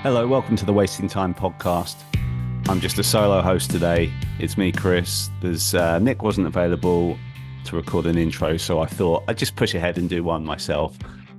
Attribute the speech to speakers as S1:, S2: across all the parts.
S1: Hello, welcome to the Wasting Time podcast. I'm just a solo host today. It's me, Chris. There's Nick wasn't available to record an intro, so I thought I'd just push ahead and do one myself.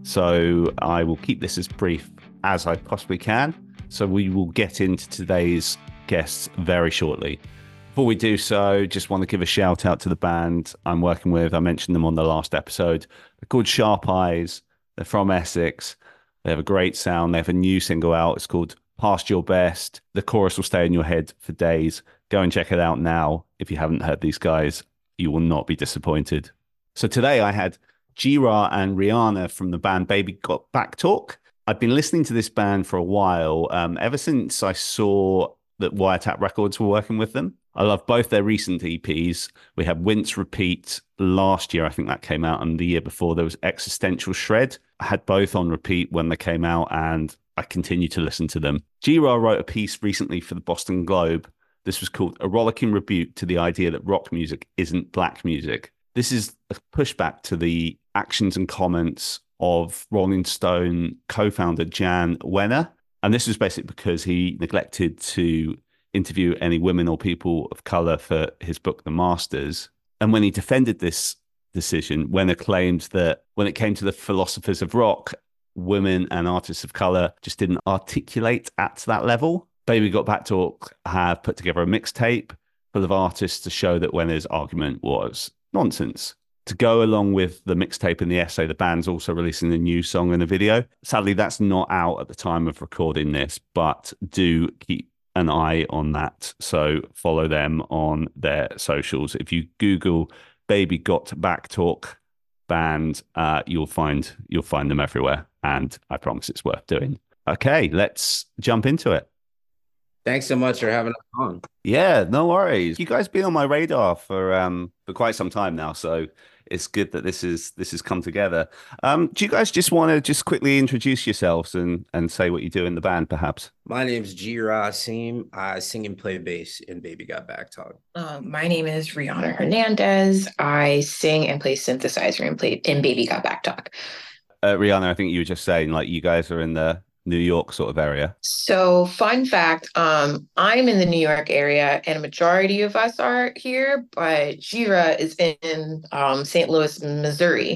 S1: So I will keep this as brief as I possibly can. So we will get into today's guests very shortly. Before we do so, just want to give a shout out to the band I'm working with. I mentioned them on the last episode. They're called Sharp Eyes. They're from Essex. They have a great sound. They have a new single out. It's called Past Your Best. The chorus will stay in your head for days. Go and check it out now. If you haven't heard these guys, you will not be disappointed. So today I had G-Ra and Rihanna from the band Baby Got Back Talk. I've been listening to this band for a while, ever since I saw that Wiretap Records were working with them. I love both their recent EPs. We had Wince Repeat last year, I think that came out, and the year before there was Existential Shred. I had both on repeat when they came out, and I continue to listen to them. G-Ra wrote a piece recently for the Boston Globe. This was called A Rollicking Rebuke to the Idea That Rock Music Isn't Black Music. This is a pushback to the actions and comments of Rolling Stone co-founder Jan Wenner. And this was basically because he neglected to interview any women or people of color for his book, The Masters. And when he defended this decision, Wenner claimed that when it came to the philosophers of rock, women and artists of color just didn't articulate at that level. Baby Got Back Talk have put together a mixtape full of artists to show that Wenner's argument was nonsense. To go along with the mixtape and the essay, the band's also releasing a new song and a video. Sadly, that's not out at the time of recording this, but do keep an eye on that. So follow them on their socials. If you Google Baby Got Back Talk band, you'll find them everywhere. And I promise it's worth doing. Okay, let's jump into it.
S2: Thanks so much for having us on.
S1: Yeah, no worries. You guys been on my radar for quite some time now, so it's good that this has come together. Do you guys just want to just quickly introduce yourselves and say what you do in the band, perhaps?
S2: My name's G-Ra Asim. I sing and play bass in Baby Got Back Talk.
S3: My name is Rihanna Hernandez. I sing and play synthesizer and play in Baby Got Back Talk.
S1: Rihanna, I think you were just saying like you guys are in the New York sort of area.
S3: So, fun fact, I'm in the New York area, and a majority of us are here, but Jira is in St. Louis, Missouri.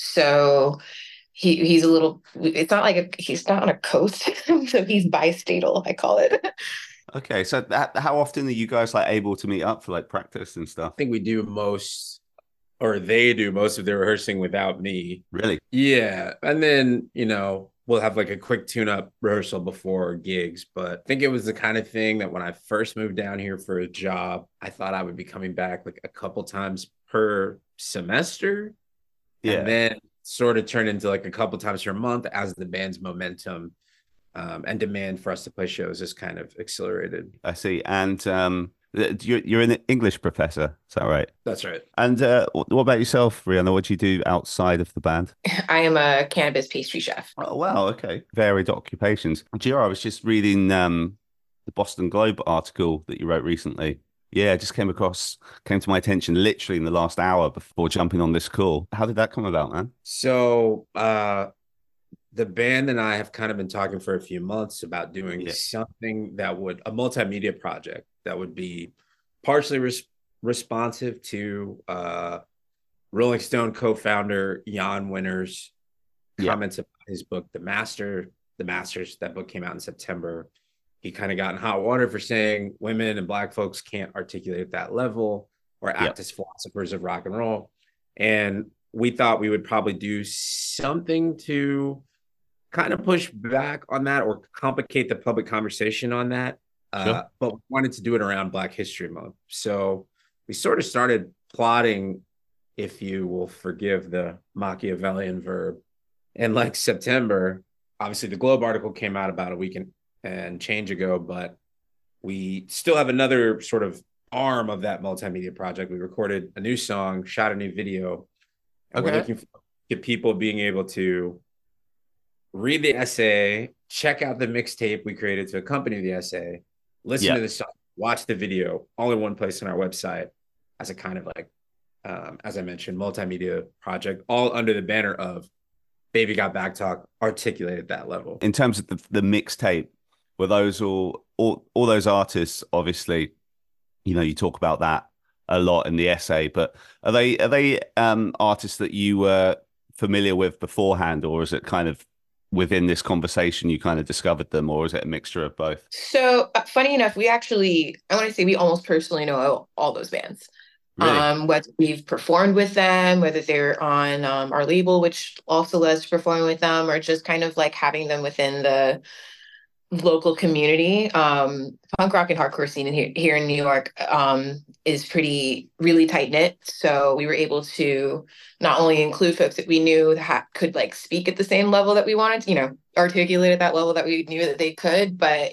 S3: So he's a little. It's not like he's not on a coast, so he's bistatal, I call it.
S1: Okay, so how often are you guys like able to meet up for like practice and stuff?
S2: I think we do most, or they do most of their rehearsing without me.
S1: Really?
S2: Yeah. And then, we'll have like a quick tune-up rehearsal before gigs. But I think it was the kind of thing that when I first moved down here for a job, I thought I would be coming back like a couple times per semester.
S1: Yeah.
S2: And then sort of turned into like a couple times per month as the band's momentum and demand for us to play shows is kind of accelerated.
S1: I see. And you're an English professor, is that right?
S2: That's right.
S1: And what about yourself, Rihanna? What do you do outside of the band?
S3: I am a cannabis pastry chef.
S1: Oh, wow. Okay. Varied occupations. Gio, I was just reading the Boston Globe article that you wrote recently. Yeah, it just came to my attention literally in the last hour before jumping on this call. How did that come about, man?
S2: So the band and I have kind of been talking for a few months about doing something that would, a multimedia project that would be partially responsive to Rolling Stone co-founder Jan Wenner's comments about his book, The Masters. That book came out in September. He kind of got in hot water for saying women and Black folks can't articulate at that level or act as philosophers of rock and roll. And we thought we would probably do something to kind of push back on that or complicate the public conversation on that. But we wanted to do it around Black History Month. So we sort of started plotting, if you will forgive the Machiavellian verb, in like September. Obviously, the Globe article came out about a week and change ago, but we still have another sort of arm of that multimedia project. We recorded a new song, shot a new video, and we're looking for people being able to read the essay, check out the mixtape we created to accompany the essay, listen to the song, watch the video, all in one place on our website as a kind of like, as I mentioned, multimedia project, all under the banner of Baby Got Back Talk, articulated that level.
S1: In terms of the mixtape, Were those all those artists, obviously, you talk about that a lot in the essay, but are they artists that you were familiar with beforehand, or is it kind of within this conversation you kind of discovered them, or is it a mixture of both?
S3: So funny enough, I want to say we almost personally know all those bands.
S1: Really?
S3: Whether we've performed with them, whether they're on our label, which also lets us perform with them, or just kind of like having them within the local community. Punk rock and hardcore scene here in New York is pretty really tight knit. So we were able to not only include folks that we knew that could like speak at the same level that we wanted to, articulate at that level that we knew that they could, but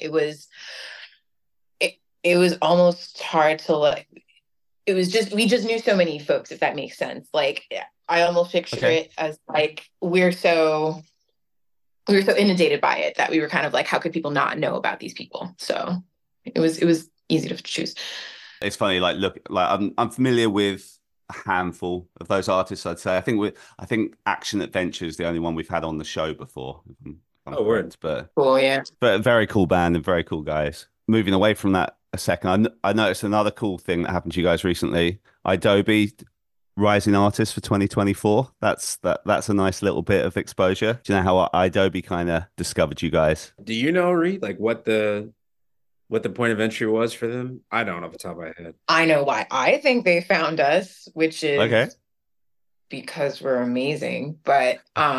S3: it was almost hard to like. It was just we just knew so many folks, if that makes sense. Like I almost picture
S1: Okay.
S3: it as like we were so inundated by it that we were kind of like, how could people not know about these people? So it was easy to choose.
S1: It's funny, like look, like I'm familiar with a handful of those artists. I'd say I think Action Adventure is the only one we've had on the show before, if I'm
S2: Oh, word.
S1: correct. But
S3: Cool, yeah.
S1: a very cool band and very cool guys. Moving away from that a second, I noticed another cool thing that happened to you guys recently. Adobe Rising Artist for 2024. That's a nice little bit of exposure. Do you know how Adobe kind of discovered you guys?
S2: Do you know, Reed, like what the point of entry was for them? I don't off the top of my head.
S3: I know why I think they found us, which
S1: Okay.
S3: is because we're amazing. But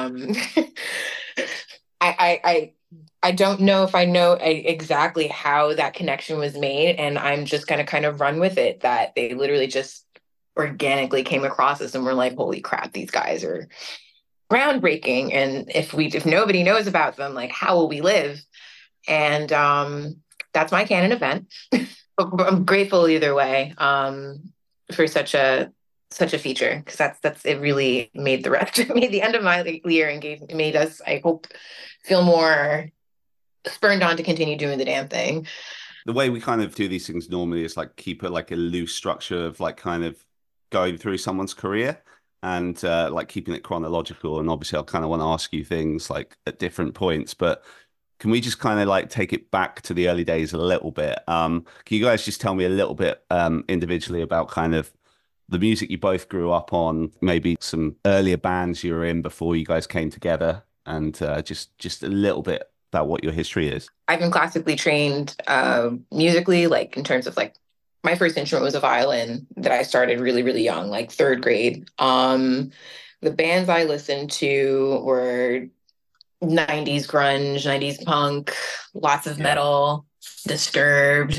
S3: I don't know if I know exactly how that connection was made, and I'm just gonna kind of run with it that they literally just organically came across us and we're like, holy crap, these guys are groundbreaking. And if nobody knows about them, like how will we live? And that's my canon event. I'm grateful either way for such a feature because that's it really made the rest made the end of my year and made us I hope feel more spurned on to continue doing the damn thing.
S1: The way we kind of do these things normally is like keep it like a loose structure of like kind of going through someone's career and like keeping it chronological. And obviously, I'll kind of want to ask you things like at different points, but can we just kind of like take it back to the early days a little bit? Can you guys just tell me a little bit individually about kind of the music you both grew up on, maybe some earlier bands you were in before you guys came together, and just a little bit about what your history is?
S3: I've been classically trained musically, like in terms of like my first instrument was a violin that I started really, really young, like third grade. The bands I listened to were 90s grunge, 90s punk, lots of
S1: Yeah.
S3: metal, Disturbed.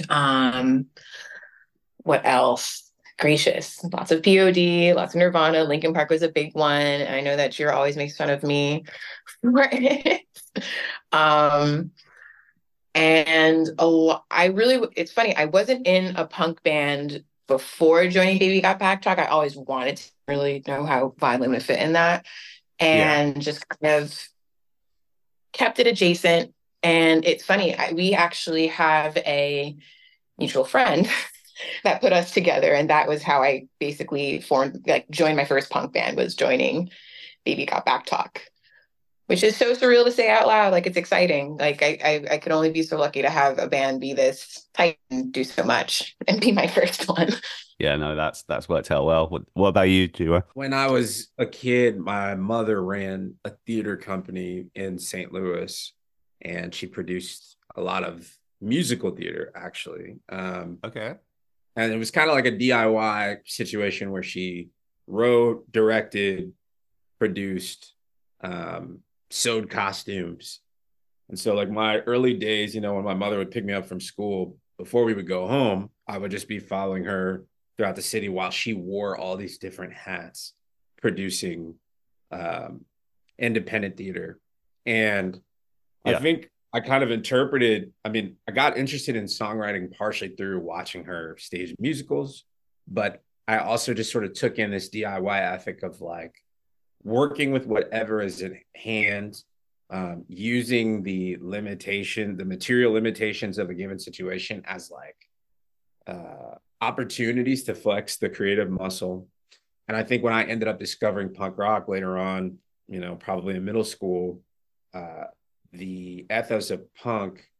S3: What else? Gracious. Lots of POD, lots of Nirvana. Linkin Park was a big one. I know that Jira always makes fun of me for it. Um, and it's funny, I wasn't in a punk band before joining Baby Got Backtrack. I always wanted to really know how violin would fit in that
S1: Yeah.
S3: and just kind of kept it adjacent. And it's funny, we actually have a mutual friend that put us together. And that was how I basically joined my first punk band was joining Baby Got Back Talk, which is so surreal to say out loud. Like it's exciting. Like I could only be so lucky to have a band be this tight and do so much and be my first one.
S1: Yeah, no, that's worked out well. What about you, Jua?
S2: When I was a kid, my mother ran a theater company in St. Louis, and she produced a lot of musical theater, actually.
S1: Okay.
S2: And it was kind of like a DIY situation where she wrote, directed, produced, sewed costumes. And so, like my early days, when my mother would pick me up from school, before we would go home, I would just be following her throughout the city while she wore all these different hats, producing um, independent theater. And I
S1: Yeah.
S2: think I kind of interpreted, I got interested in songwriting partially through watching her stage musicals, but I also just sort of took in this DIY ethic of like working with whatever is in hand, using the material limitations of a given situation as like opportunities to flex the creative muscle. And I think when I ended up discovering punk rock later on, probably in middle school, the ethos of punk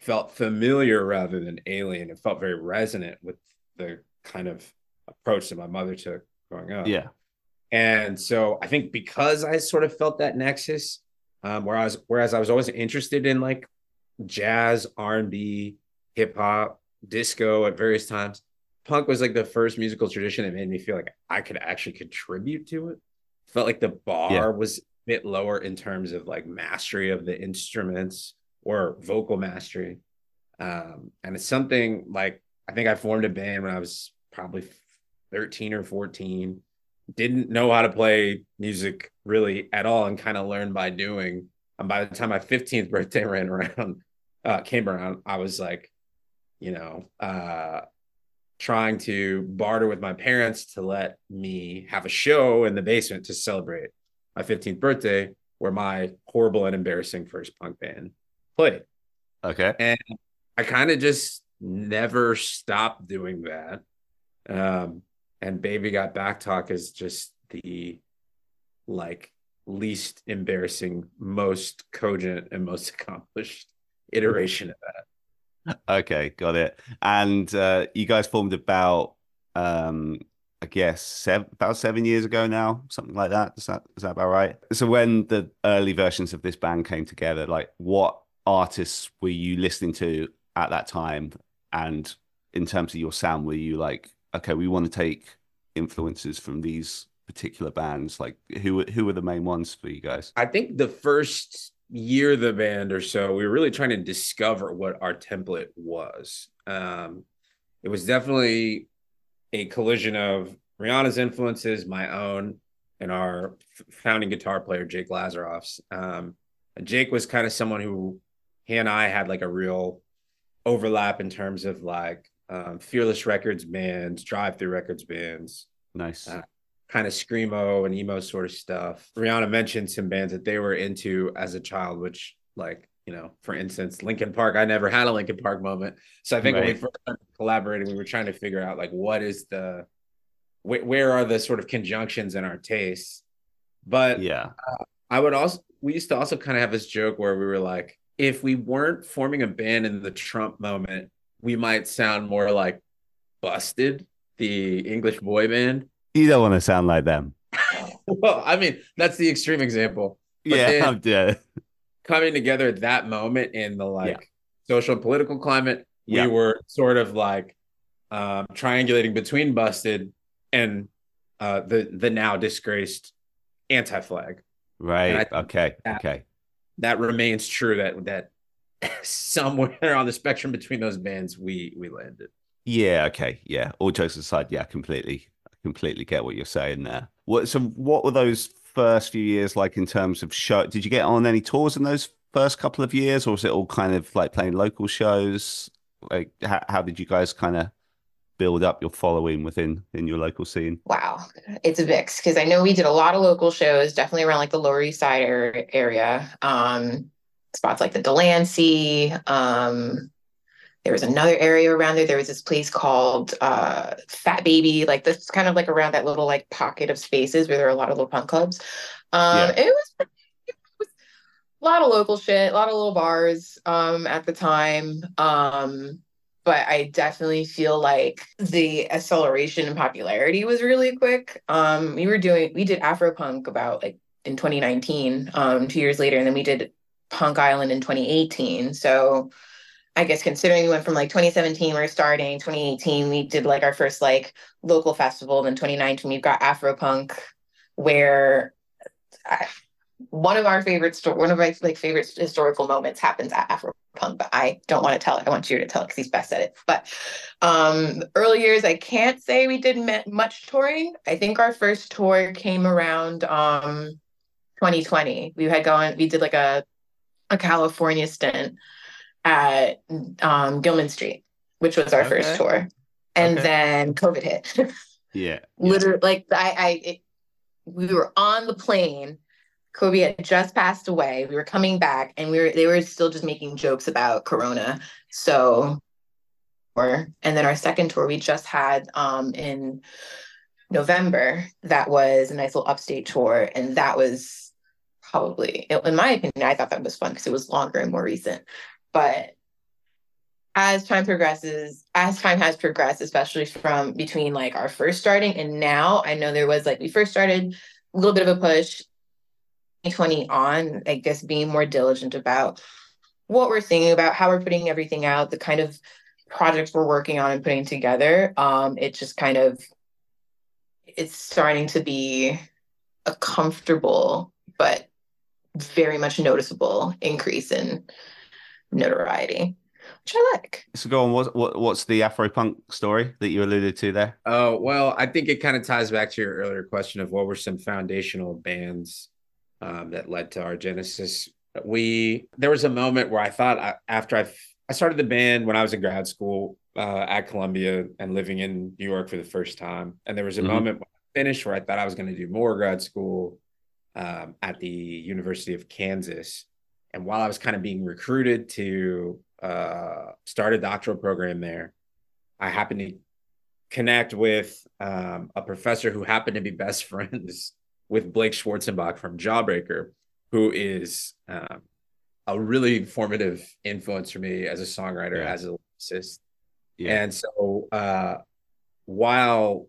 S2: felt familiar rather than alien. It felt very resonant with the kind of approach that my mother took growing up.
S1: Yeah.
S2: And so I think because I sort of felt that nexus, whereas I was always interested in like jazz, R&B, hip hop, disco at various times, punk was like the first musical tradition that made me feel like I could actually contribute to it. Felt like the
S1: Yeah.
S2: bar was a bit lower in terms of like mastery of the instruments or vocal mastery. And it's something like I think I formed a band when I was probably 13 or 14. Didn't know how to play music really at all and kind of learned by doing. And by the time my 15th birthday came around, I was like, you know, trying to barter with my parents to let me have a show in the basement to celebrate my 15th birthday, where my horrible and embarrassing first punk band played.
S1: Okay.
S2: And I kind of just never stopped doing that. And Baby Got Back Talk is just the like least embarrassing, most cogent, and most accomplished iteration of that.
S1: Okay, got it. And you guys formed about I guess about 7 years ago now, something like that. Is that about right? So when the early versions of this band came together, like what artists were you listening to at that time? And in terms of your sound, were you like, okay, we want to take influences from these particular bands? Like who were the main ones for you guys?
S2: I think the first year of the band or so, we were really trying to discover what our template was. It was definitely a collision of Rihanna's influences, my own, and our founding guitar player, Jake Lazaroff's. And Jake was kind of someone who he and I had like a real overlap in terms of like Fearless Records bands, Drive Through Records bands.
S1: Nice.
S2: Kind of screamo and emo sort of stuff. Rihanna mentioned some bands that they were into as a child, which like, you know, for instance, Linkin Park. I never had a Linkin Park moment. So I think when we first started collaborating, we were trying to figure out like where are the sort of conjunctions in our tastes. But
S1: yeah,
S2: we used to also kind of have this joke where we were like, if we weren't forming a band in the Trump moment, we might sound more like Busted, the English boy band.
S1: you don't want to sound like them.
S2: Well, I mean, that's the extreme example. But
S1: Yeah,
S2: then coming together at that moment in the like social and political climate, we were sort of like triangulating between Busted and the now disgraced Anti-Flag.
S1: Right. Okay.
S2: That remains true. That somewhere on the spectrum between those bands, we landed.
S1: Yeah. Okay. Yeah. All jokes aside, yeah, completely get what you're saying there. What were those first few years like in terms of show? Did you get on any tours in those first couple of years, or was it all kind of like playing local shows? Like, how did you guys kind of build up your following in your local scene?
S3: Wow, it's a mix because I know we did a lot of local shows, definitely around like the Lower East Side area. Spots like the Delancey. There was another area around there. There was this place called Fat Baby. Like this kind of like around that little like pocket of spaces where there are a lot of little punk clubs. It was a lot of local shit, a lot of little bars at the time. But I definitely feel like the acceleration in popularity was really quick. We did Afropunk about like in 2019, 2 years later, and then we did Punk Island in 2018. So I guess considering we went from like 2017, we were starting, 2018, we did like our first like local festival. Then 2019, we've got Afropunk, where one of my like favorite historical moments happens at Afropunk, but I don't want to tell it. I want you to tell it because he's best at it. But early years, I can't say we did much touring. I think our first tour came around 2020. We did like a California stint at Gilman Street, which was our first tour. And then COVID hit. Literally, like we were on the plane. Kobe had just passed away. We were coming back, and they were still just making jokes about Corona. So, and then our second tour we just had in November. That was a nice little upstate tour, and that was probably, in my opinion, I thought that was fun because it was longer and more recent. But as time has progressed, especially from between like our first starting and now, I know there was like we first started a little bit of a push 2020 on, I guess, being more diligent about what we're thinking about, how we're putting everything out, the kind of projects we're working on and putting together. It just kind of it's starting to be a comfortable but very much noticeable increase in notoriety, which I like.
S1: So go on. What's the Afropunk story that you alluded to there?
S2: Oh, well, I think it kind of ties back to your earlier question of what were some foundational bands that led to our genesis. There was a moment where I thought after I started the band when I was in grad school at Columbia and living in New York for the first time. And there was a moment when I finished where I thought I was going to do more grad school at the University of Kansas. And while I was kind of being recruited to start a doctoral program there, I happened to connect with a professor who happened to be best friends with Blake Schwarzenbach from Jawbreaker, who is a really formative influence for me as a songwriter, as a lyricist. Yeah. And so while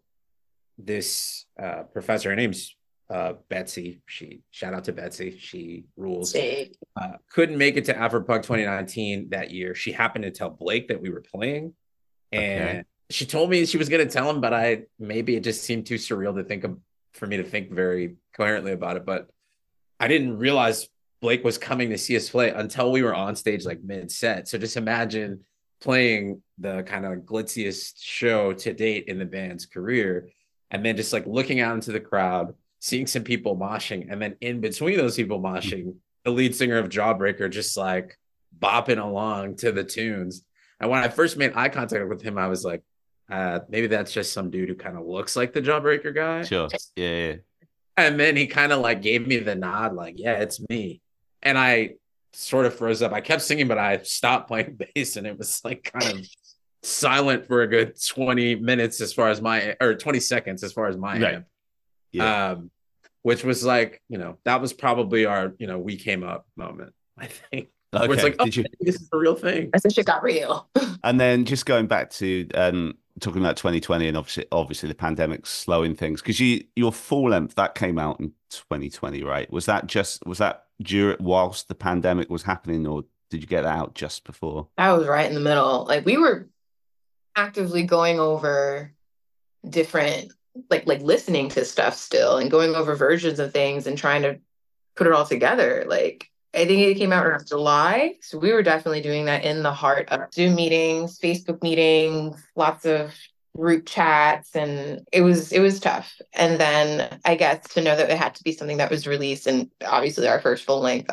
S2: this professor, her name's Betsy, shout out to Betsy, she rules, couldn't make it to Afropunk 2019 that year. She happened to tell Blake that we were playing, and she told me she was going to tell him, but maybe it just seemed too surreal to think of, for me to think very coherently about it. But I didn't realize Blake was coming to see us play until we were on stage like mid-set. So just imagine playing the kind of glitziest show to date in the band's career, and then just like looking out into the crowd, seeing some people moshing, and then in between those people moshing, the lead singer of Jawbreaker just like bopping along to the tunes. And when I first made eye contact with him, I was like, maybe that's just some dude who kind of looks like the Jawbreaker guy.
S1: Sure. Yeah.
S2: And then he kind of like gave me the nod, like, yeah, it's me. And I sort of froze up. I kept singing, but I stopped playing bass, and it was like kind of silent for a good 20 minutes as far as or 20 seconds as far as my amp. Yeah. Which was like, that was probably our, we came up moment, I think.
S1: Okay.
S2: Where it's like, this is the real thing.
S3: I think it got real.
S1: And then just going back to talking about 2020 and obviously the pandemic slowing things, because your full length that came out in 2020, right? Was that during whilst the pandemic was happening, or did you get that out just before?
S3: I was right in the middle. Like we were actively going over different like listening to stuff still and going over versions of things and trying to put it all together. Like I think it came out around July. So we were definitely doing that in the heart of Zoom meetings, Facebook meetings, lots of group chats, and it was tough. And then I guess to know that it had to be something that was released, and obviously our first full length,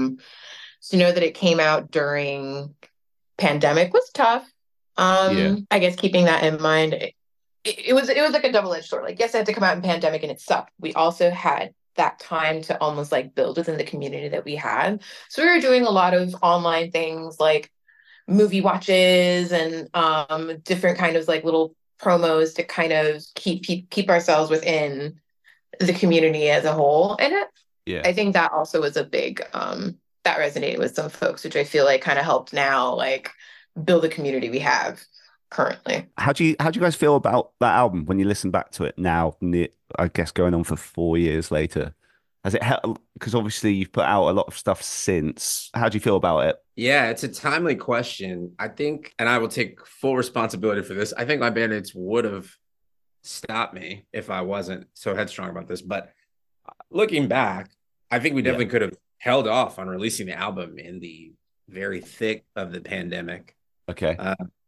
S3: to know that it came out during pandemic was tough. I guess keeping that in mind, it was like a double-edged sword. Like, yes, it had to come out in pandemic and it sucked. We also had that time to almost like build within the community that we had. So we were doing a lot of online things like movie watches and different kind of like little promos to kind of keep ourselves within the community as a whole. And I think that also was a big that resonated with some folks, which I feel like kind of helped now like build the community we have currently.
S1: How do you guys feel about that album when you listen back to it now? I guess going on for 4 years later, has it helped? Because obviously you've put out a lot of stuff since. How do you feel about it?
S2: Yeah, it's a timely question. I think, and I will take full responsibility for this, I think my bandmates would have stopped me if I wasn't so headstrong about this. But looking back, I think we definitely could have held off on releasing the album in the very thick of the pandemic.
S1: Okay.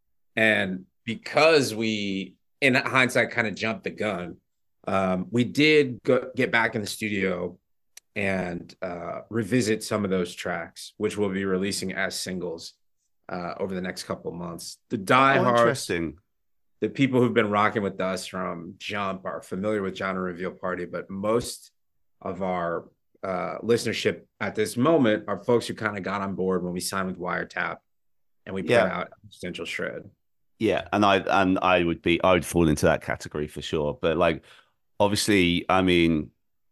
S2: And because we, in hindsight, kind of jumped the gun, we did get back in the studio and revisit some of those tracks, which we'll be releasing as singles over the next couple of months. The diehards, the people who've been rocking with us from Jump are familiar with Genre Reveal Party, but most of our listenership at this moment are folks who kind of got on board when we signed with Wiretap and we put out Existential Shred.
S1: Yeah, and I would fall into that category for sure. But like, obviously, I mean,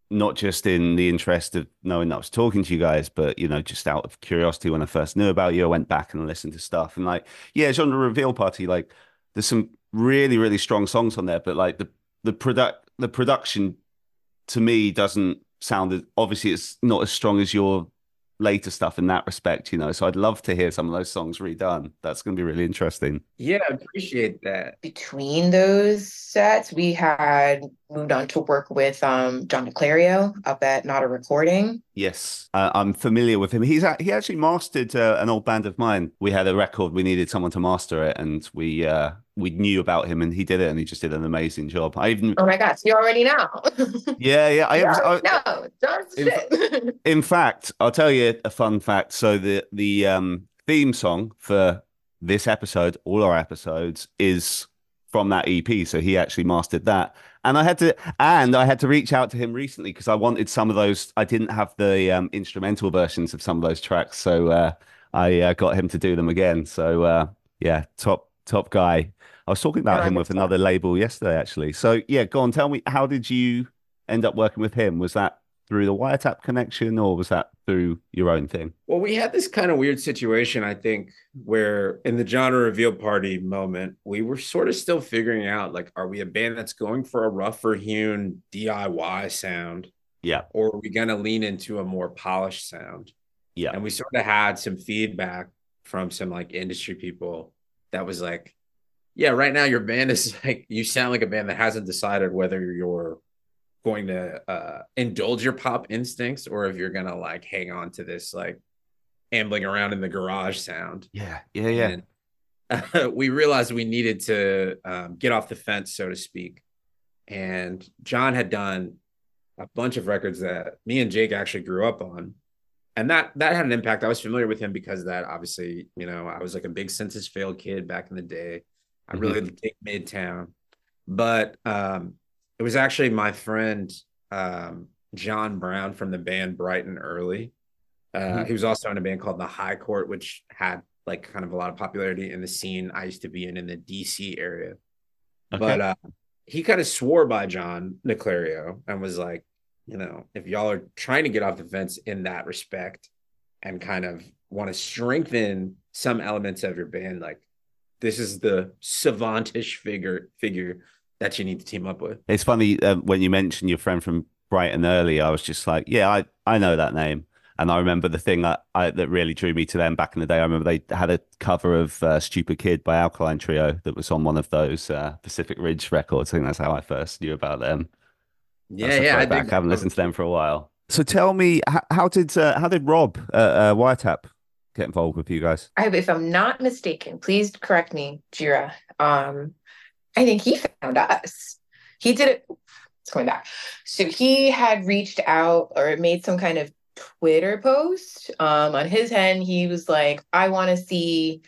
S1: not just in the interest of knowing that I was talking to you guys, but just out of curiosity when I first knew about you, I went back and listened to stuff and like, yeah, Genre Reveal Party, like there's some really, really strong songs on there, but like the production to me doesn't sound obviously it's not as strong as your later stuff in that respect. So I'd love to hear some of those songs redone. That's going to be really interesting.
S2: Yeah, I appreciate that.
S3: Between those sets, we had moved on to work with John DeClario up at Not a Recording.
S1: Yes, I'm familiar with him. He actually mastered an old band of mine. We had a record, we needed someone to master it, and we knew about him, and he did it, and he just did an amazing job. I even
S3: Oh my gosh, you already know.
S1: yeah.
S3: No, John's shit.
S1: In fact, I'll tell you a fun fact. So the theme song for this episode, all our episodes, is from that EP. So he actually mastered that. And I had to reach out to him recently because I wanted some of those. I didn't have the instrumental versions of some of those tracks, so I got him to do them again. So yeah, top guy. I was talking about him with another label yesterday, actually. So yeah, go on, tell me, how did you end up working with him? Was that through the Wiretap connection, or was that through your own thing?
S2: Well, we had this kind of weird situation, I think, where in the Genre Reveal Party moment, we were sort of still figuring out, like, are we a band that's going for a rougher hewn DIY sound?
S1: Yeah.
S2: Or are we going to lean into a more polished sound?
S1: Yeah.
S2: And we sort of had some feedback from some like industry people that was like, yeah, right now your band is like, you sound like a band that hasn't decided whether you're going to indulge your pop instincts or if you're going to like hang on to this like ambling around in the garage sound.
S1: Yeah.
S2: And we realized we needed to get off the fence, so to speak. And John had done a bunch of records that me and Jake actually grew up on. And that had an impact. I was familiar with him because of that, obviously, I was like a big Census Failed kid back in the day. I really dig Midtown. But it was actually my friend, John Brown from the band Brighton Early. He was also in a band called The High Court, which had like kind of a lot of popularity in the scene I used to be in the DC area. Okay. But he kind of swore by John DeClario and was like, if y'all are trying to get off the fence in that respect and kind of want to strengthen some elements of your band, like this is the savantish figure that you need to team up with.
S1: It's funny when you mentioned your friend from Brighton Early, I was just like, yeah, I know that name. And I remember the thing that really drew me to them back in the day. I remember they had a cover of Stupid Kid by Alkaline Trio that was on one of those Pacific Ridge records. I think that's how I first knew about them.
S2: Yeah,
S1: I haven't listened to them for a while. So tell me, how did Rob Wiretap get involved with you guys?
S3: If I'm not mistaken, please correct me, Jira. I think he found us. He did it. It's going back. So he had reached out or made some kind of Twitter post. On his end, he was like, I want to see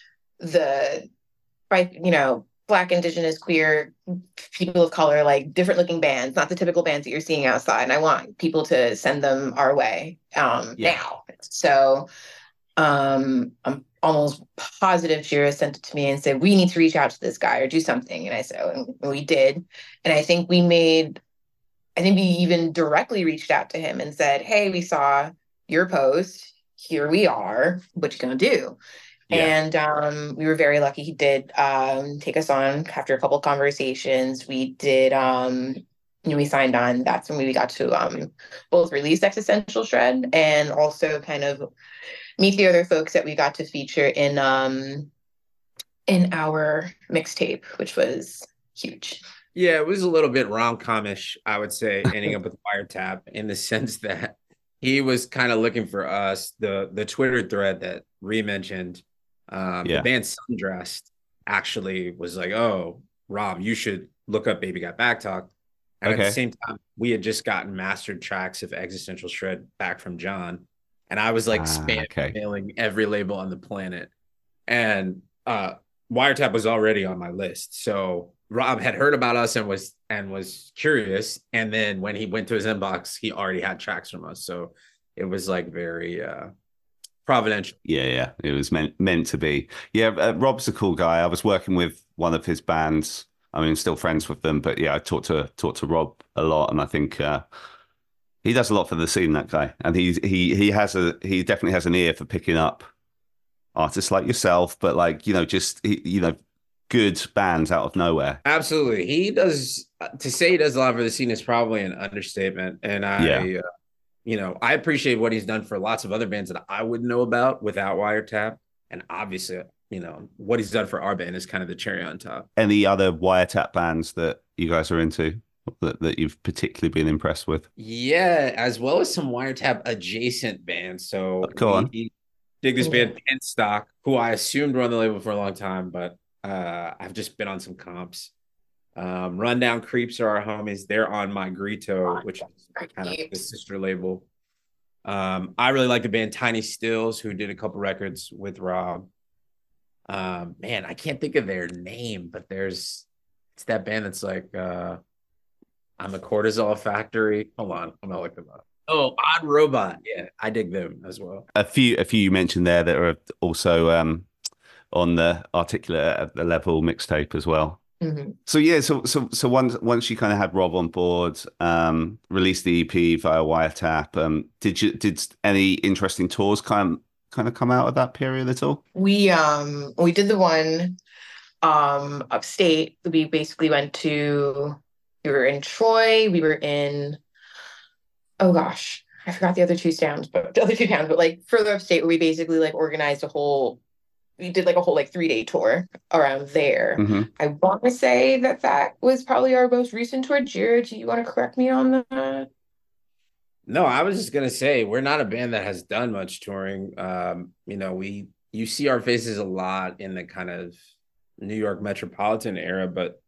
S3: Black, Indigenous, queer, people of color, like different looking bands, not the typical bands that you're seeing outside. And I want people to send them our way now. So I'm almost positive Shira sent it to me and said, we need to reach out to this guy or do something. And we did. And I think we even directly reached out to him and said, hey, we saw your post. Here we are. What you gonna do? Yeah. And we were very lucky. He did take us on after a couple of conversations. We did, we signed on. That's when we got to both release Existential Shred and also kind of meet the other folks that we got to feature in our mixtape, which was huge.
S2: Yeah, it was a little bit rom-com-ish, I would say, ending up with Wiretap in the sense that he was kind of looking for us. The Twitter thread that Ree mentioned, the band Sundressed actually was like, oh, Rob, you should look up Baby Got Back Talk. And at the same time, we had just gotten mastered tracks of Existential Shred back from John. And I was like mailing every label on the planet. And Wiretap was already on my list. So Rob had heard about us and was curious. And then when he went to his inbox, he already had tracks from us. So it was like very providential.
S1: Yeah. It was meant to be. Yeah, Rob's a cool guy. I was working with one of his bands. I mean, still friends with them, but yeah, I talked to Rob a lot, and I think He does a lot for the scene, that guy, and he definitely has an ear for picking up artists like yourself, but like good bands out of nowhere.
S2: Absolutely. He does, to say he does a lot for the scene is probably an understatement. And
S1: Yeah,
S2: I appreciate what he's done for lots of other bands that I wouldn't know about without Wiretap. And obviously, what he's done for our band is kind of the cherry on top.
S1: any other Wiretap bands that you guys are into that you've particularly been impressed with?
S2: Yeah, as well as some Wiretap adjacent bands. So
S1: Go on.
S2: we dig this band Penstock, who I assumed were on the label for a long time, but I've just been on some comps. Rundown Creeps are our homies. They're on My Grito, which is kind of the sister label. I really like the band Tiny Stills, who did a couple records with Rob. Man, I can't think of their name, but it's that band that's like I'm a Cortisol Factory. Hold on, I'm gonna look them up. Oh, Odd Robot. Yeah, I dig them as well.
S1: A few you mentioned there that are also on the Articulate at the Level mixtape as well.
S3: Mm-hmm.
S1: So yeah, so once you kind of had Rob on board, released the EP via Wiretap, did any interesting tours kind of come out of that period at all?
S3: We did the one upstate. We basically we were in Troy, we were in, oh gosh, I forgot the other two towns, but like further upstate where we basically like organized we did like a whole like 3-day tour around there.
S1: Mm-hmm.
S3: I want to say that was probably our most recent tour. Jared, do you want to correct me on that?
S2: No, I was just gonna say we're not a band that has done much touring. You see our faces a lot in the kind of New York metropolitan area, but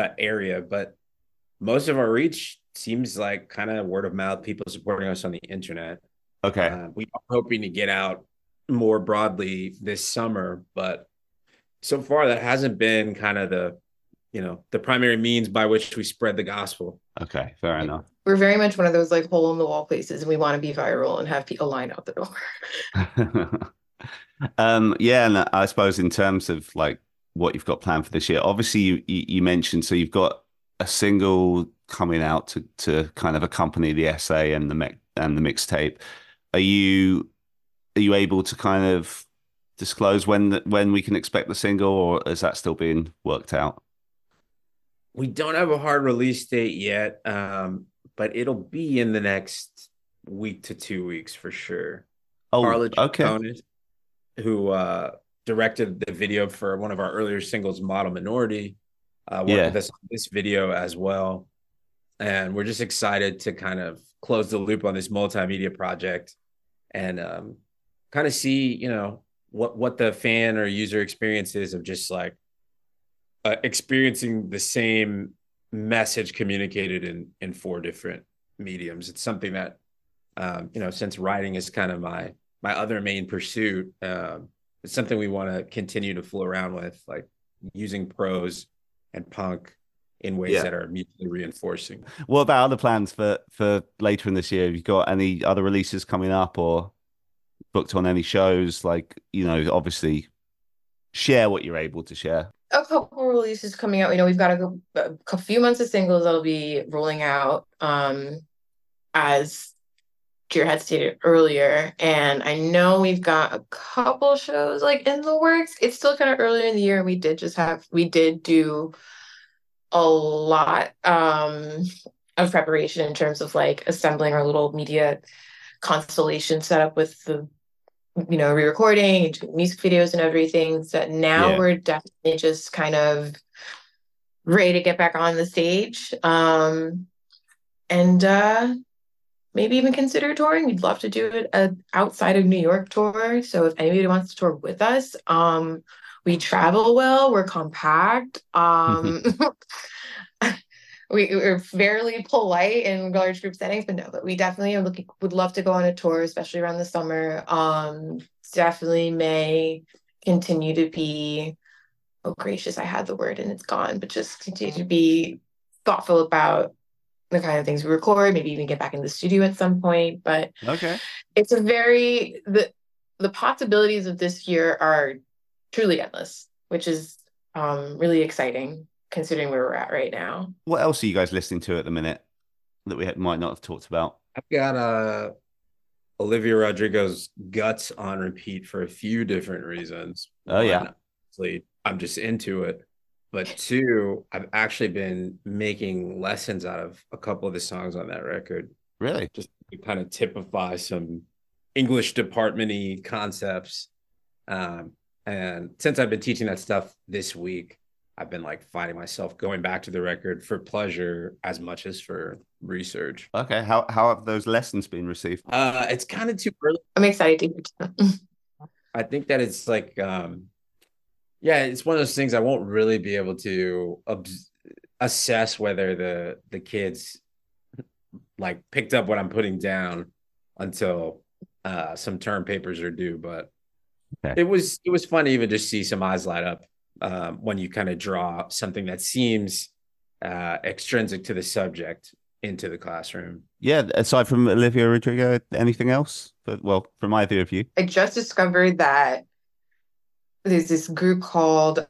S2: most of our reach seems like kind of word of mouth, people supporting us on the internet.
S1: Okay.
S2: We are hoping to get out more broadly this summer, but so far that hasn't been kind of the primary means by which we spread the gospel.
S1: Okay, fair enough.
S3: We're very much one of those like hole in the wall places, and we want to be viral and have people line out the door.
S1: Yeah, and I suppose in terms of like what you've got planned for this year, obviously you mentioned so you've got a single coming out to kind of accompany the essay and the mixtape. Are you able to kind of disclose when we can expect the single, or is that still being worked out?
S2: We don't have a hard release date yet, but it'll be in the next week to 2 weeks for sure.
S1: Oh,
S2: Carla
S1: okay.
S2: Chaconis, who directed the video for one of our earlier singles, Model Minority, worked with us on this video as well. And we're just excited to kind of close the loop on this multimedia project and kind of see, what the fan or user experience is of just like experiencing the same message communicated in 4 different mediums. It's something that, since writing is kind of my other main pursuit, it's something we want to continue to fool around with, like using prose and punk in ways that are mutually reinforcing.
S1: What about other plans for later in this year? Have you got any other releases coming up or booked on any shows? Like, obviously share what you're able to share.
S3: A couple releases coming out. We've got a few months of singles that'll be rolling out, as Jared had stated earlier. And I know we've got a couple shows like in the works. It's still kind of earlier in the year. We did do a lot of preparation in terms of like assembling our little media constellation setup with the re-recording and music videos and everything. So now we're definitely just kind of ready to get back on the stage. And maybe even consider touring. We'd love to do it outside of New York tour. So if anybody wants to tour with us, we travel well, we're compact. We're fairly polite in large group settings, but we definitely would love to go on a tour, especially around the summer. Definitely may continue to be, oh gracious, I had the word and it's gone, but just continue to be thoughtful about the kind of things we record, maybe even get back in the studio at some point. But
S1: okay,
S3: it's the possibilities of this year are truly endless, which is really exciting considering where we're at right now.
S1: What else are you guys listening to at the minute that we might not have talked about?
S2: I've got Olivia Rodrigo's Guts on repeat for a few different reasons.
S1: Oh yeah,
S2: One, obviously, I'm just into it. But two, I've actually been making lessons out of a couple of the songs on that record,
S1: really?
S2: just to kind of typify some English department-y concepts. Um, and since I've been teaching that stuff this week, I've been like finding myself going back to the record for pleasure as much as for research.
S1: Okay, how have those lessons been received?
S2: It's kind of too early.
S3: I'm excited to hear it.
S2: I think that it's like yeah, it's one of those things I won't really be able to assess whether the kids like picked up what I'm putting down until some term papers are due. But
S1: Okay.
S2: it was fun to even just see some eyes light up when you kind of draw something that seems extrinsic to the subject into the classroom.
S1: Yeah, aside from Olivia Rodrigo, anything else? But well, from my view of you.
S3: I just discovered that there's this group called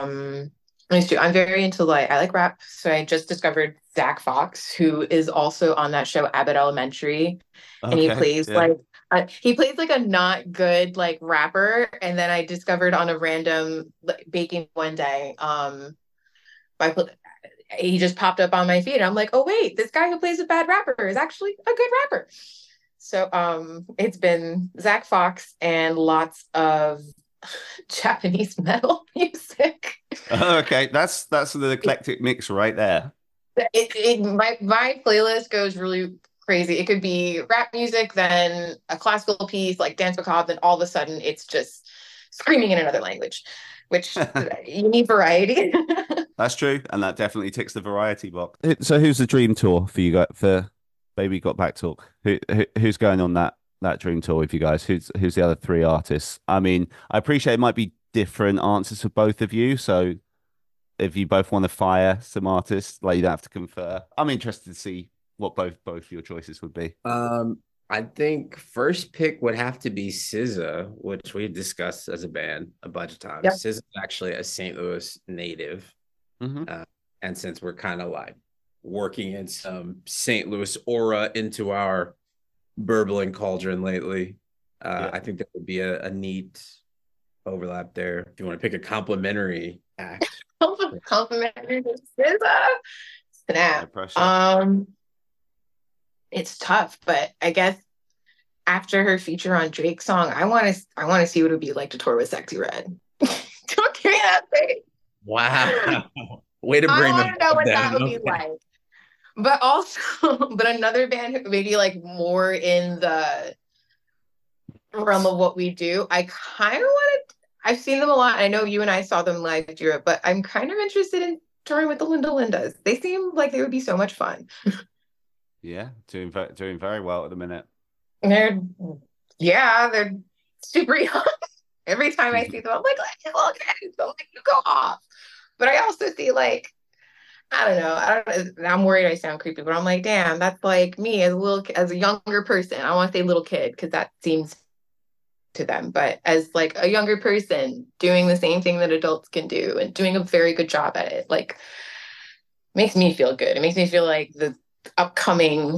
S3: I'm very into like I like rap, so I just discovered Zach Fox, who is also on that show Abbott Elementary, and
S1: Okay, yeah.
S3: he plays like a not good like rapper, and then I discovered on a random like, baking one day, by he just popped up on my feed. I'm like, oh wait, this guy who plays a bad rapper is actually a good rapper. So it's been Zach Fox and lots of Japanese metal music.
S1: Okay, that's an eclectic mix right there.
S3: My playlist goes really crazy. It could be rap music, then a classical piece like Dance Macabre, then all of a sudden it's just screaming in another language, which you need variety.
S1: That's true, and that definitely ticks the variety box. So, who's the dream tour for you guys for Baby Got Back Talk? Who's going on that dream tour with you guys? Who's the other three artists? I mean, I appreciate it might be different answers for both of you. So, if you both want to fire some artists, like you don't have to confer. I'm interested to see what both your choices would be.
S2: I think first pick would have to be SZA, which we discussed as a band a bunch of times.
S3: Yep.
S2: SZA is actually a St. Louis native.
S1: Mm-hmm.
S2: And since we're kind of like working in some St. Louis aura into our burbling cauldron lately,
S1: Yeah.
S2: I think that would be a neat overlap there. If you want to pick a complimentary act.
S3: Complimentary to SZA.
S1: No
S3: Snap.
S1: pressure.
S3: It's tough, but I guess after her feature on Drake's song, I want to see what it would be like to tour with Sexy Red. Don't give me that thing.
S2: Wow. Way to
S3: I
S2: bring
S3: want
S2: them
S3: to know what that
S2: down.
S3: would be like. But also, but another band who maybe like more in the realm of what we do. I kind of want to. I've seen them a lot. I know you and I saw them live at Europe, but I'm kind of interested in touring with the Linda Lindas. They seem like they would be so much fun.
S1: Yeah, doing very well at the minute.
S3: They're they're super young. Every time I see them, I'm like, look at it. I'm like, you go off. But I also see like, I don't know. I'm worried I sound creepy, but I'm like, damn, that's like me as a younger person. I want to say little kid because that seems to them. But as like a younger person doing the same thing that adults can do and doing a very good job at it, like makes me feel good. It makes me feel like the upcoming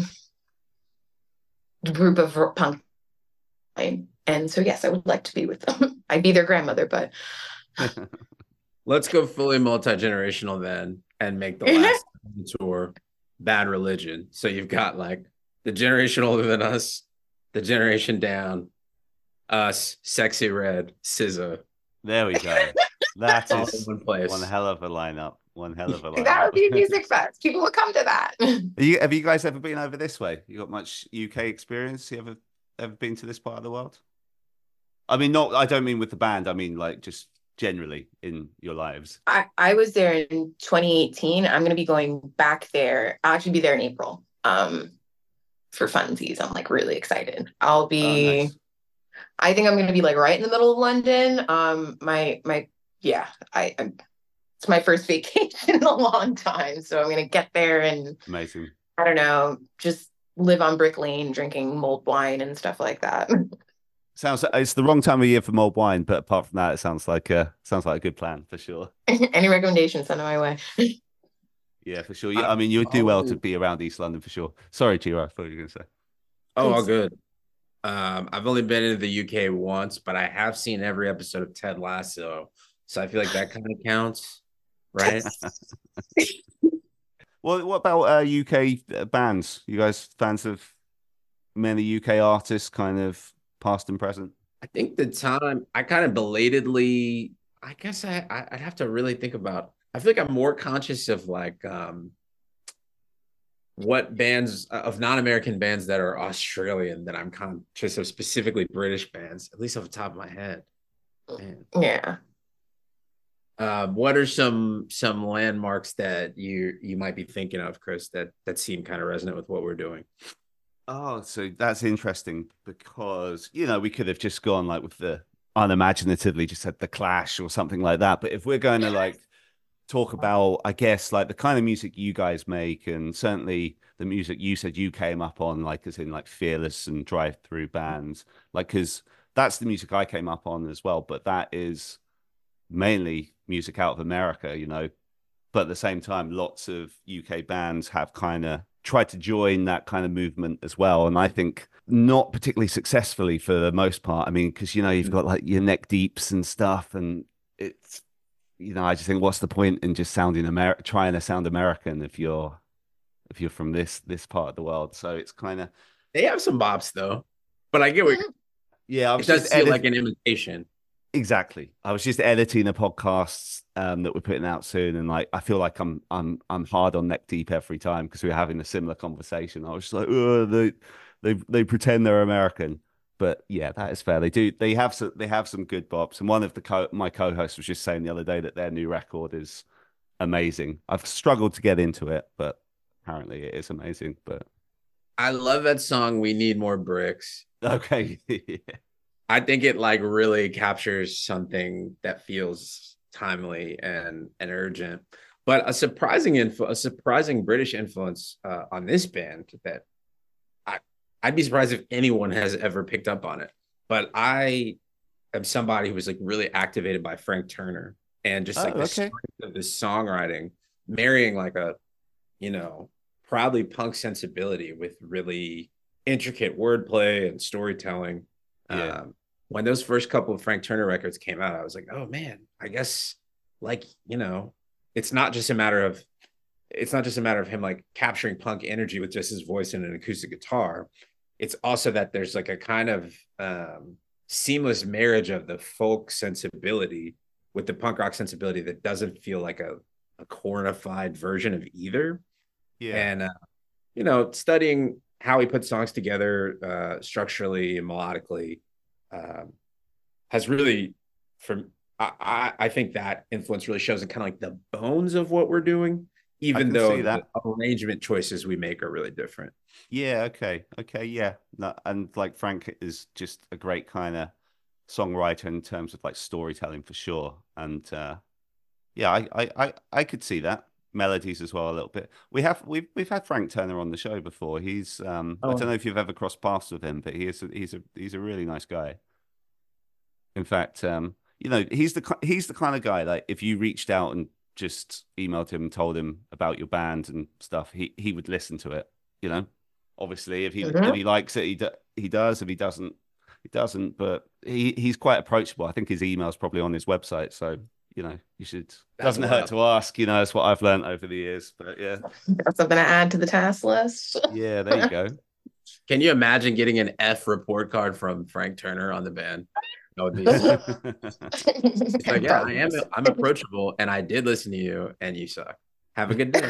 S3: group of punk. And so, yes, I would like to be with them. I'd be their grandmother, but
S2: Let's go fully multi-generational then and make the last tour Bad Religion. So you've got like the generation older than us, the generation down, us, Sexy Red, SZA.
S1: There we go. That
S2: All
S1: is
S2: in one place.
S1: one hell of a lineup. One hell of a lineup.
S3: that would be a music fest. People would come to that.
S1: Have you guys ever been over this way? You got much UK experience? You ever been to this part of the world? I mean, not. I don't mean with the band. I mean, like just generally in your lives.
S3: I was there in 2018. I'm going to be going back there. I'll actually be there in April for funsies. I'm like really excited. I'll be.
S1: Nice.
S3: I think I'm going to be like right in the middle of London. Yeah, it's my first vacation in a long time, so I'm going to get there and
S1: Amazing.
S3: I don't know, just live on Brick Lane, drinking mulled wine and stuff like that.
S1: Sounds it's the wrong time of year for mulled wine, but apart from that, it sounds like a good plan for sure.
S3: Any recommendations? Send them my way.
S1: Yeah, for sure. I mean, you would do well to be around East London for sure. Sorry, Giro, I thought you were going to say.
S2: Oh, all good. I've only been in the UK once, but I have seen every episode of Ted Lasso, so I feel like that kind of counts, right?
S1: Well, what about UK bands? You guys fans of many UK artists, kind of past and present?
S2: I think the time I kind of belatedly, I guess I'd have to really think about. I feel like I'm more conscious of like what bands of non-American bands that are Australian than I'm conscious of specifically British bands, at least off the top of my head. Man.
S3: Yeah.
S2: What are some landmarks that you might be thinking of, Chris, that seem kind of resonant with what we're doing?
S1: Oh, so that's interesting because, we could have just gone like with the unimaginatively just said the Clash or something like that. But if we're going to like talk about, I guess, like the kind of music you guys make, and certainly the music you said you came up on, like as in like Fearless and Drive Through bands, like, because that's the music I came up on as well. But that is mainly music out of America, but at the same time, lots of UK bands have kind of tried to join that kind of movement as well. And I think not particularly successfully for the most part. I mean, because, you've got like your Neck Deeps and stuff. And it's, I just think what's the point in just trying to sound American if you're from this part of the world. So it's kind of.
S2: They have some bops though, but I get what.
S1: Yeah,
S2: it does feel like an imitation.
S1: Exactly. I was just editing a podcast that we're putting out soon, and like I feel like I'm hard on Neck Deep every time because we're having a similar conversation. I was just like, oh, they pretend they're American, but yeah, that is fair. They do. They have some good bops, and one of my co-hosts was just saying the other day that their new record is amazing. I've struggled to get into it, but apparently it is amazing. But
S2: I love that song. We Need More Bricks.
S1: Okay.
S2: I think it like really captures something that feels timely and urgent. But a surprising British influence on this band that I'd be surprised if anyone has ever picked up on it. But I am somebody who was like really activated by Frank Turner and just like the strength of this songwriting, marrying like a, proudly punk sensibility with really intricate wordplay and storytelling. Yeah. When those first couple of Frank Turner records came out, I was like, oh man, I guess like, it's not just a matter of him like capturing punk energy with just his voice and an acoustic guitar. It's also that there's like a kind of seamless marriage of the folk sensibility with the punk rock sensibility that doesn't feel like a cornified version of either. Yeah. And, studying how he puts songs together structurally and melodically has really, I think that influence really shows in kind of like the bones of what we're doing, even though the arrangement choices we make are really different.
S1: Yeah. Okay. Yeah. No, and like Frank is just a great kind of songwriter in terms of like storytelling for sure. And yeah, I could see that. Melodies as well a little bit. We've had Frank Turner on the show before. He's I don't know if you've ever crossed paths with him, but he's a really nice guy. In fact, he's the kind of guy like if you reached out and just emailed him and told him about your band and stuff, he would listen to it. Obviously if he likes it, he does. If he doesn't, he doesn't. But he's quite approachable. I think his email's probably on his website, so. You should. Doesn't hurt to ask. That's what I've learned over the years. But yeah,
S3: that's something to add to the task list.
S1: Yeah, there you go.
S2: Can you imagine getting an F report card from Frank Turner on the band? That would be like, yeah, I'm approachable, and I did listen to you, and you suck. Have a good day.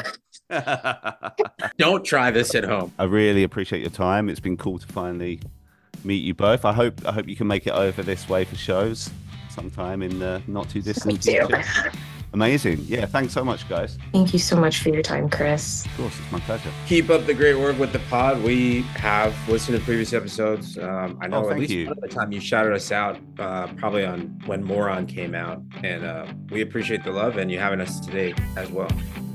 S2: Don't try this at home.
S1: I really appreciate your time. It's been cool to finally meet you both. I hope you can make it over this way for shows sometime in the not too distant future. Amazing. Yeah, thanks so much, guys.
S3: Thank you so much for your time, Chris.
S1: Of course, it's my pleasure.
S2: Keep up the great work with the pod. We have listened to previous episodes. I know at least one of the time you shouted us out, probably on when Moron came out, and we appreciate the love and you having us today as well.